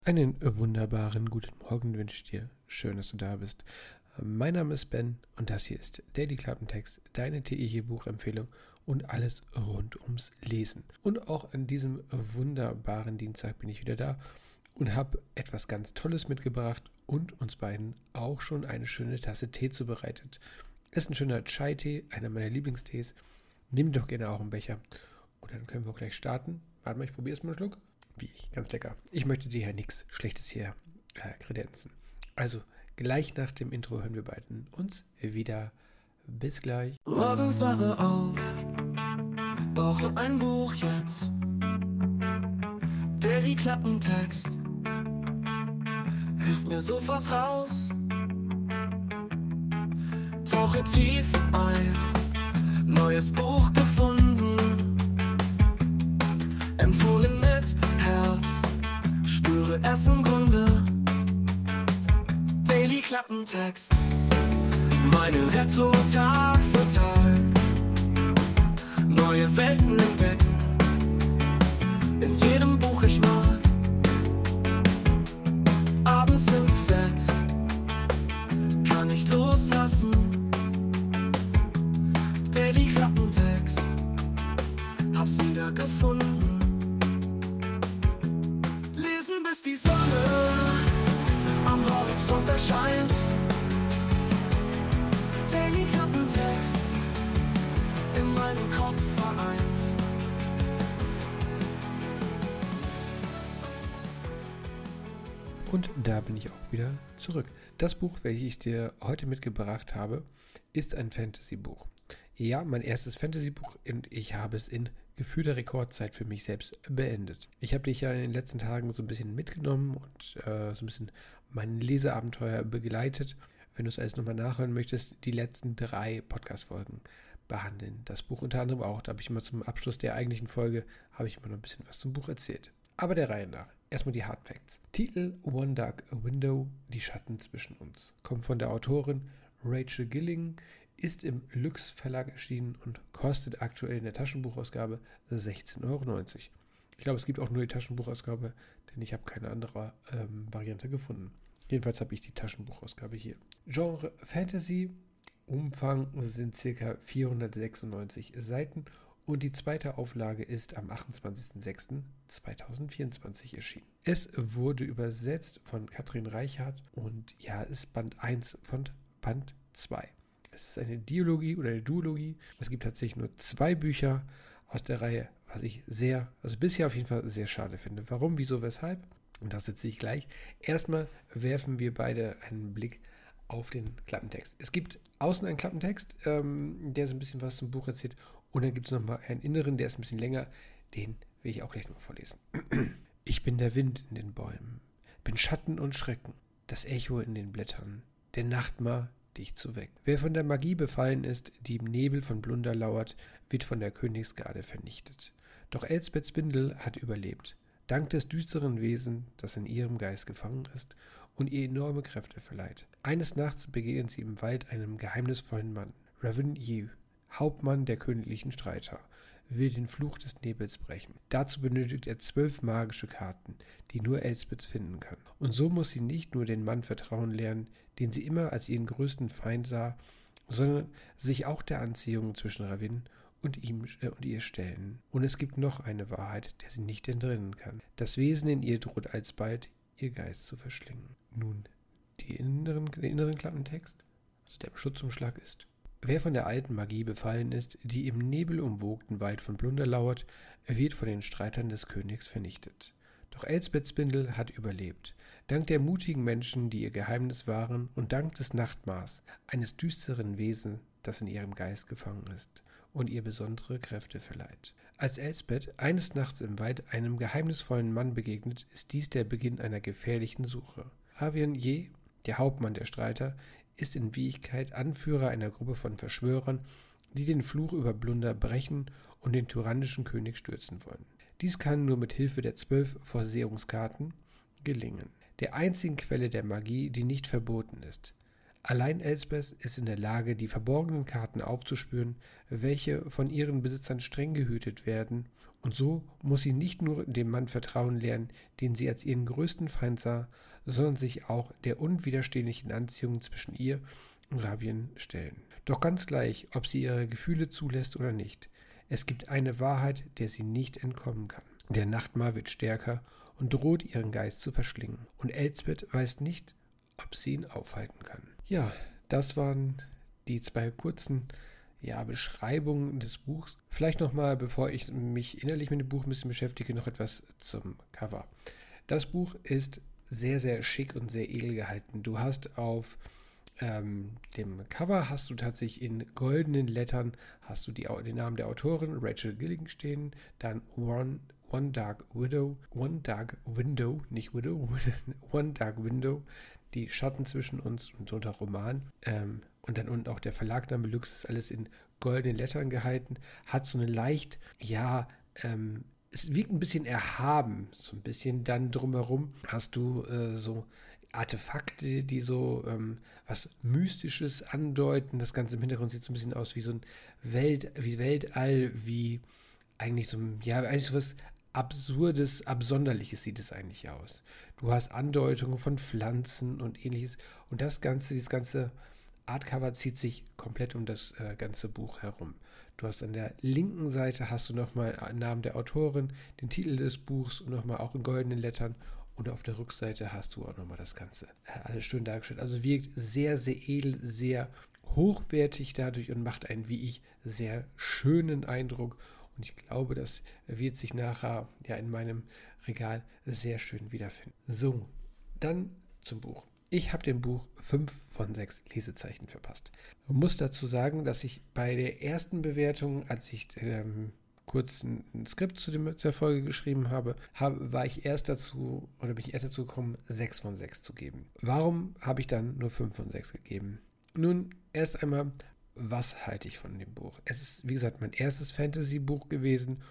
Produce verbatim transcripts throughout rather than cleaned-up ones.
Einen wunderbaren guten Morgen wünsche ich dir. Schön, dass du da bist. Mein Name ist Ben und das hier ist Daily Klappentext, deine T E G-Buchempfehlung und alles rund ums Lesen. Und auch an diesem wunderbaren Dienstag bin ich wieder da und habe etwas ganz Tolles mitgebracht und uns beiden auch schon eine schöne Tasse Tee zubereitet. Es ist ein schöner Chai-Tee, einer meiner Lieblingstees. Nimm doch gerne auch einen Becher und dann können wir auch gleich starten. Warte mal, ich probiere es mal einen Schluck. Wie, ganz lecker. Ich möchte dir ja nichts Schlechtes hier äh, kredenzen. Also, gleich nach dem Intro hören wir beiden uns wieder. Bis gleich. Morgens wache auf, brauche ein Buch jetzt. Daily Klappentext hilft mir sofort raus. Tauche tief ein, neues Buch gefunden. Empfohlen mit Herz, spüre es im Grunde. Daily Klappentext, meine Rettung Tag für Tag. Neue Welten entdecken, in jedem Buch ich mag. Abends ins Bett, kann nicht loslassen. Daily Klappentext, hab's wieder gefunden. Bis die Sonne am Horizont erscheint. Daily Klappentext in meinem Kopf vereint. Und da bin ich auch wieder zurück. Das Buch, welches ich dir heute mitgebracht habe, ist ein Fantasy-Buch. Ja, mein erstes Fantasy-Buch und ich habe es in gefühlter Rekordzeit für mich selbst beendet. Ich habe dich ja in den letzten Tagen so ein bisschen mitgenommen und äh, so ein bisschen mein Leseabenteuer begleitet. Wenn du es alles nochmal nachhören möchtest, die letzten drei Podcast-Folgen behandeln. Das Buch unter anderem auch. Da habe ich immer zum Abschluss der eigentlichen Folge, habe ich immer noch ein bisschen was zum Buch erzählt. Aber der Reihe nach. Erstmal die Hard Facts. Titel One Dark Window, die Schatten zwischen uns. Kommt von der Autorin Rachel Gilling, ist im Lüx Verlag erschienen und kostet aktuell in der Taschenbuchausgabe sechzehn Euro neunzig. Ich glaube, es gibt auch nur die Taschenbuchausgabe, denn ich habe keine andere ähm, Variante gefunden. Jedenfalls habe ich die Taschenbuchausgabe hier. Genre Fantasy, Umfang sind ca. vierhundertsechsundneunzig Seiten und die zweite Auflage ist am achtundzwanzigsten sechsten zweitausendvierundzwanzig erschienen. Es wurde übersetzt von Katrin Reichhardt und ja, ist Band eins von Band zwei. Es ist eine Dialogie oder eine Duologie. Es gibt tatsächlich nur zwei Bücher aus der Reihe, was ich sehr, also bisher auf jeden Fall sehr schade finde. Warum, wieso, weshalb? Und das erzähle ich gleich. Erstmal werfen wir beide einen Blick auf den Klappentext. Es gibt außen einen Klappentext, ähm, der so ein bisschen was zum Buch erzählt. Und dann gibt es nochmal einen inneren, der ist ein bisschen länger. Den will ich auch gleich nochmal vorlesen. Ich bin der Wind in den Bäumen, bin Schatten und Schrecken, das Echo in den Blättern, der Nachtmar, dich zu wecken. Wer von der Magie befallen ist, die im Nebel von Blunder lauert, wird von der Königsgarde vernichtet. Doch Elsbeth Spindel hat überlebt, dank des düsteren Wesen, das in ihrem Geist gefangen ist und ihr enorme Kräfte verleiht. Eines Nachts begegnet sie im Wald einem geheimnisvollen Mann, Raven Yu, Hauptmann der königlichen Streiter, will den Fluch des Nebels brechen. Dazu benötigt er zwölf magische Karten, die nur Elsbeth finden kann. Und so muss sie nicht nur den Mann vertrauen lernen, den sie immer als ihren größten Feind sah, sondern sich auch der Anziehung zwischen Ravin und ihm äh, und ihr stellen. Und es gibt noch eine Wahrheit, der sie nicht entrinnen kann. Das Wesen in ihr droht alsbald, ihr Geist zu verschlingen. Nun, die inneren, den inneren Klappentext, also der im Schutzumschlag ist: Wer von der alten Magie befallen ist, die im nebelumwogten Wald von Blunder lauert, wird von den Streitern des Königs vernichtet. Doch Elsbeth Spindel hat überlebt, dank der mutigen Menschen, die ihr Geheimnis wahren, und dank des Nachtmars, eines düsteren Wesens, das in ihrem Geist gefangen ist und ihr besondere Kräfte verleiht. Als Elsbeth eines Nachts im Wald einem geheimnisvollen Mann begegnet, ist dies der Beginn einer gefährlichen Suche. Ravian Ye, der Hauptmann der Streiter, ist in Wirklichkeit Anführer einer Gruppe von Verschwörern, die den Fluch über Blunder brechen und den tyrannischen König stürzen wollen. Dies kann nur mit Hilfe der zwölf Vorsehungskarten gelingen, der einzigen Quelle der Magie, die nicht verboten ist. Allein Elsbeth ist in der Lage, die verborgenen Karten aufzuspüren, welche von ihren Besitzern streng gehütet werden Und so muss sie nicht nur dem Mann vertrauen lernen, den sie als ihren größten Feind sah, sondern sich auch der unwiderstehlichen Anziehung zwischen ihr und Rabian stellen. Doch ganz gleich, ob sie ihre Gefühle zulässt oder nicht, es gibt eine Wahrheit, der sie nicht entkommen kann. Der Nachtmar wird stärker und droht ihren Geist zu verschlingen. Und Elsbeth weiß nicht, ob sie ihn aufhalten kann. Ja, das waren die zwei kurzen ja, Beschreibungen des Buchs. Vielleicht nochmal, bevor ich mich innerlich mit dem Buch ein bisschen beschäftige, noch etwas zum Cover. Das Buch ist sehr, sehr schick und sehr edel gehalten. Du hast auf ähm, dem Cover hast du tatsächlich in goldenen Lettern hast du die, den Namen der Autorin, Rachel Gilling, stehen, dann One, One Dark Widow, One Dark Window, nicht Widow, One Dark Window, die Schatten zwischen uns und unter Roman. Ähm, und dann unten auch der Verlagname Lux, ist alles in goldenen Lettern gehalten, hat so eine leicht, ja, ähm, es wirkt ein bisschen erhaben, so ein bisschen dann drumherum hast du äh, so Artefakte, die so ähm, was Mystisches andeuten. Das Ganze im Hintergrund sieht so ein bisschen aus wie so ein Welt, wie Weltall, wie eigentlich so ein, ja, eigentlich so was Absurdes, Absonderliches sieht es eigentlich aus. Du hast Andeutungen von Pflanzen und ähnliches. Und das Ganze, dieses ganze Artcover zieht sich komplett um das äh, ganze Buch herum. Du hast an der linken Seite hast du nochmal den Namen der Autorin, den Titel des Buchs und nochmal auch in goldenen Lettern. Und auf der Rückseite hast du auch nochmal das Ganze äh, alles schön dargestellt. Also wirkt sehr, sehr edel, sehr hochwertig dadurch und macht einen, wie ich, sehr schönen Eindruck. Und ich glaube, das wird sich nachher ja in meinem Regal sehr schön wiederfinden. So, dann zum Buch. Ich habe dem Buch fünf von sechs Lesezeichen verpasst. Ich muss dazu sagen, dass ich bei der ersten Bewertung, als ich ähm, kurz ein, ein Skript zu dem, zur Folge geschrieben habe, habe, war ich erst dazu, oder bin ich erst dazu gekommen, sechs von sechs zu geben. Warum habe ich dann nur fünf von sechs gegeben? Nun, erst einmal, was halte ich von dem Buch? Es ist, wie gesagt, mein erstes Fantasy-Buch gewesen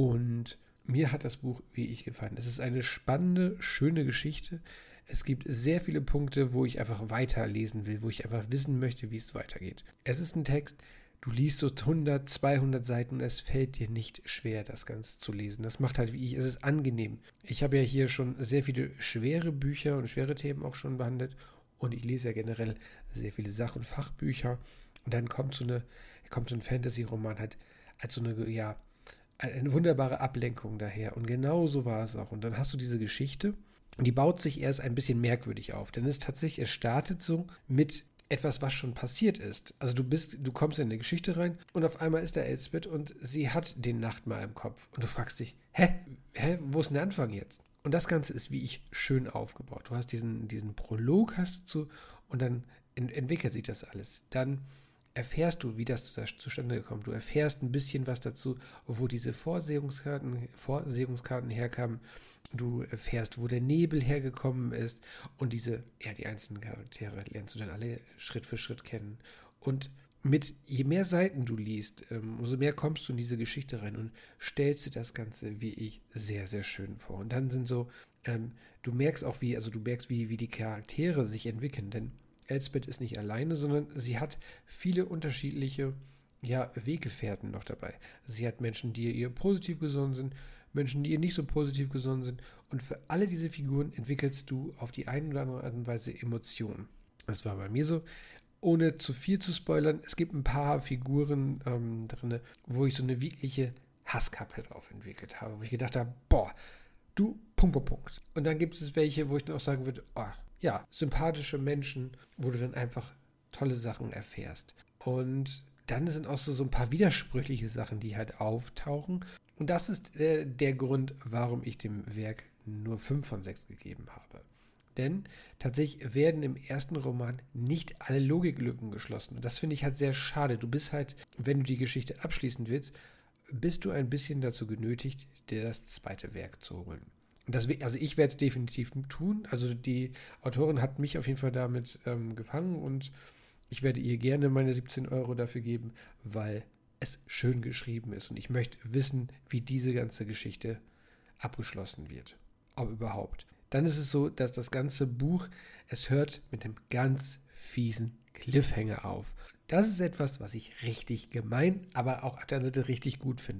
und mir hat das Buch wie ich gefallen. Es ist eine spannende, schöne Geschichte. Es gibt sehr viele Punkte, wo ich einfach weiterlesen will, wo ich einfach wissen möchte, wie es weitergeht. Es ist ein Text, du liest so hundert, zweihundert Seiten und es fällt dir nicht schwer, das Ganze zu lesen. Das macht halt wie ich, es ist angenehm. Ich habe ja hier schon sehr viele schwere Bücher und schwere Themen auch schon behandelt und ich lese ja generell sehr viele Sach- und Fachbücher und dann kommt so eine, kommt so ein Fantasy-Roman halt als so eine, ja, eine wunderbare Ablenkung daher und genau so war es auch. Und dann hast du diese Geschichte und die baut sich erst ein bisschen merkwürdig auf, denn es tatsächlich, es startet so mit etwas, was schon passiert ist. Also du bist, du kommst in eine Geschichte rein und auf einmal ist da Elsbeth und sie hat den Nachtmar im Kopf und du fragst dich, hä, hä, wo ist denn der Anfang jetzt? Und das Ganze ist, wie ich, schön aufgebaut. Du hast diesen, diesen Prolog hast du und dann ent- entwickelt sich das alles. Dann erfährst du, wie das zustande kommt. Du erfährst ein bisschen was dazu, wo diese Vorsehungskarten, Vorsehungskarten herkamen. Du erfährst, wo der Nebel hergekommen ist und diese, ja, die einzelnen Charaktere lernst du dann alle Schritt für Schritt kennen. Und mit, je mehr Seiten du liest, ähm, umso mehr kommst du in diese Geschichte rein und stellst dir das Ganze, wie ich, sehr, sehr schön vor. Und dann sind so, ähm, du merkst auch, wie, also du merkst, wie, wie die Charaktere sich entwickeln, denn Elsbeth ist nicht alleine, sondern sie hat viele unterschiedliche, ja, Weggefährten noch dabei. Sie hat Menschen, die ihr positiv gesonnen sind, Menschen, die ihr nicht so positiv gesonnen sind. Und für alle diese Figuren entwickelst du auf die eine oder andere Art und Weise Emotionen. Das war bei mir so. Ohne zu viel zu spoilern, es gibt ein paar Figuren ähm, drin, wo ich so eine wirkliche Hasskappe drauf entwickelt habe, wo ich gedacht habe, boah, du, Punkt, Punkt, Punkt. Und dann gibt es welche, wo ich dann auch sagen würde, oh, ja, sympathische Menschen, wo du dann einfach tolle Sachen erfährst. Und dann sind auch so, so ein paar widersprüchliche Sachen, die halt auftauchen. Und das ist äh, der Grund, warum ich dem Werk nur fünf von sechs gegeben habe. Denn tatsächlich werden im ersten Roman nicht alle Logiklücken geschlossen. Und das finde ich halt sehr schade. Du bist halt, wenn du die Geschichte abschließen willst, bist du ein bisschen dazu genötigt, dir das zweite Werk zu holen. Und das, also ich werde es definitiv tun. Also die Autorin hat mich auf jeden Fall damit ähm, gefangen und ich werde ihr gerne meine siebzehn Euro dafür geben, weil es schön geschrieben ist. Und ich möchte wissen, wie diese ganze Geschichte abgeschlossen wird. Ob überhaupt. Dann ist es so, dass das ganze Buch, es hört mit einem ganz fiesen Cliffhanger auf. Das ist etwas, was ich richtig gemein, aber auch auf der anderen Seite richtig gut finde.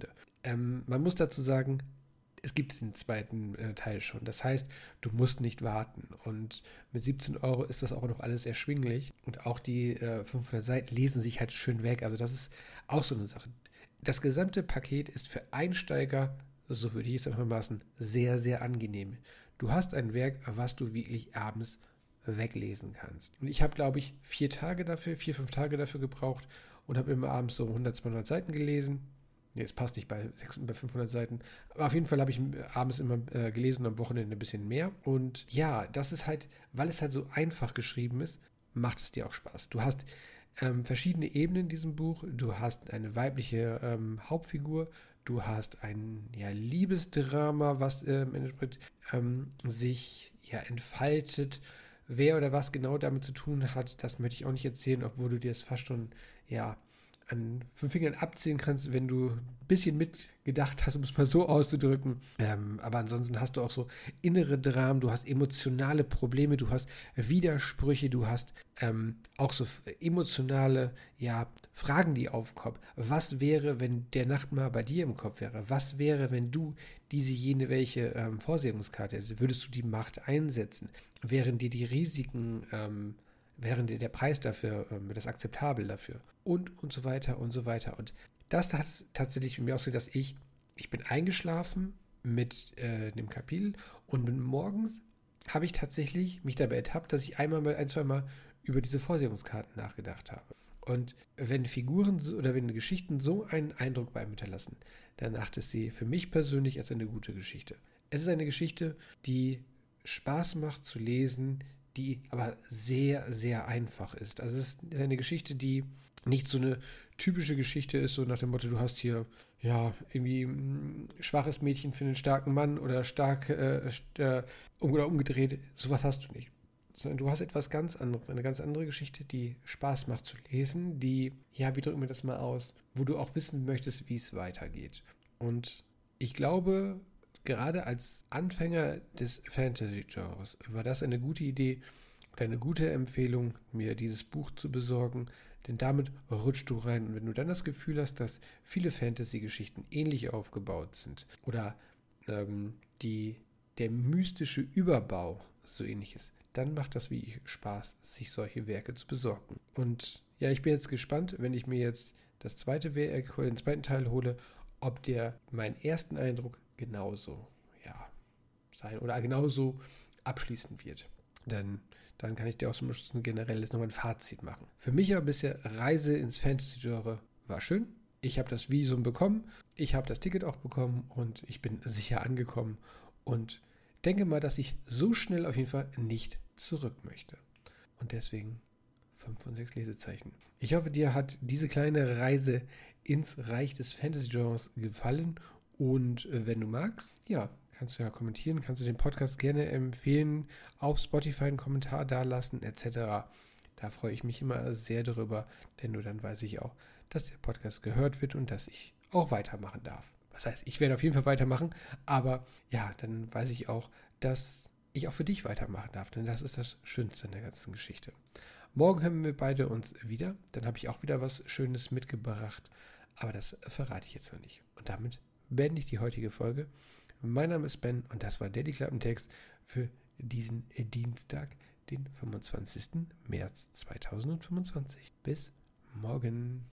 Ähm, man muss dazu sagen, es gibt den zweiten äh, Teil schon. Das heißt, du musst nicht warten. Und mit siebzehn Euro ist das auch noch alles erschwinglich. Und auch die äh, fünfhundert Seiten lesen sich halt schön weg. Also das ist auch so eine Sache. Das gesamte Paket ist für Einsteiger, so würde ich es einfach maßen, sehr, sehr angenehm. Du hast ein Werk, was du wirklich abends weglesen kannst. Und ich habe, glaube ich, vier Tage dafür, vier, fünf Tage dafür gebraucht und habe immer abends so hundert, zweihundert Seiten gelesen. Nee, es passt nicht bei, sechshundert, bei fünfhundert Seiten. Aber auf jeden Fall habe ich abends immer äh, gelesen und am Wochenende ein bisschen mehr. Und ja, das ist halt, weil es halt so einfach geschrieben ist, macht es dir auch Spaß. Du hast ähm, verschiedene Ebenen in diesem Buch. Du hast eine weibliche ähm, Hauptfigur. Du hast ein ja, Liebesdrama, was äh, im Endeffekt ähm, sich ja, entfaltet. Wer oder was genau damit zu tun hat, das möchte ich auch nicht erzählen, obwohl du dir es fast schon ja, an fünf Fingern abzählen kannst, wenn du ein bisschen mitgedacht hast, um es mal so auszudrücken. Ähm, aber ansonsten hast du auch so innere Dramen, du hast emotionale Probleme, du hast Widersprüche, du hast ähm, auch so emotionale ja, Fragen, die aufkommen. Was wäre, wenn der Nachtmahr bei dir im Kopf wäre? Was wäre, wenn du diese, jene, welche ähm, Vorsehungskarte hättest? Würdest du die Macht einsetzen? Wären dir die Risiken ähm, wäre der Preis dafür, ähm, das akzeptabel dafür und und so weiter und so weiter. Und das hat tatsächlich mit mir ausgesehen, dass ich, ich bin eingeschlafen mit äh, dem Kapitel und morgens habe ich tatsächlich mich dabei ertappt, dass ich einmal mal, ein, zwei Mal über diese Vorsehungskarten nachgedacht habe. Und wenn Figuren so, oder wenn Geschichten so einen Eindruck bei mir hinterlassen, dann achte ich sie für mich persönlich als eine gute Geschichte. Es ist eine Geschichte, die Spaß macht zu lesen, die aber sehr, sehr einfach ist. Also es ist eine Geschichte, die nicht so eine typische Geschichte ist, so nach dem Motto, du hast hier ja irgendwie ein schwaches Mädchen für einen starken Mann oder stark äh, äh, oder umgedreht. Sowas hast du nicht. Sondern du hast etwas ganz anderes, eine ganz andere Geschichte, die Spaß macht zu lesen, die, ja, wie drücken wir das mal aus, wo du auch wissen möchtest, wie es weitergeht. Und ich glaube, gerade als Anfänger des Fantasy-Genres war das eine gute Idee und eine gute Empfehlung, mir dieses Buch zu besorgen, denn damit rutschst du rein. Und wenn du dann das Gefühl hast, dass viele Fantasy-Geschichten ähnlich aufgebaut sind oder ähm, die, der mystische Überbau so ähnlich ist, dann macht das wie ich Spaß, sich solche Werke zu besorgen. Und ja, ich bin jetzt gespannt, wenn ich mir jetzt das zweite Werk, den zweiten Teil hole, ob der meinen ersten Eindruck genauso, ja, sein oder genauso abschließen wird. Denn dann kann ich dir auch so ein generelles nochmal ein Fazit machen. Für mich aber bisher Reise ins Fantasy-Genre war schön. Ich habe das Visum bekommen, ich habe das Ticket auch bekommen und ich bin sicher angekommen und denke mal, dass ich so schnell auf jeden Fall nicht zurück möchte. Und deswegen fünf von sechs Lesezeichen. Ich hoffe, dir hat diese kleine Reise ins Reich des Fantasy-Genres gefallen. Und wenn du magst, ja, kannst du ja kommentieren, kannst du den Podcast gerne empfehlen, auf Spotify einen Kommentar dalassen, et cetera. Da freue ich mich immer sehr darüber, denn nur dann weiß ich auch, dass der Podcast gehört wird und dass ich auch weitermachen darf. Das heißt, ich werde auf jeden Fall weitermachen, aber ja, dann weiß ich auch, dass ich auch für dich weitermachen darf, denn das ist das Schönste in der ganzen Geschichte. Morgen hören wir beide uns wieder, dann habe ich auch wieder was Schönes mitgebracht, aber das verrate ich jetzt noch nicht. Und damit beende ich die heutige Folge. Mein Name ist Ben und das war der Klappentext für diesen Dienstag, den fünfundzwanzigsten März zweitausendfünfundzwanzig. Bis morgen.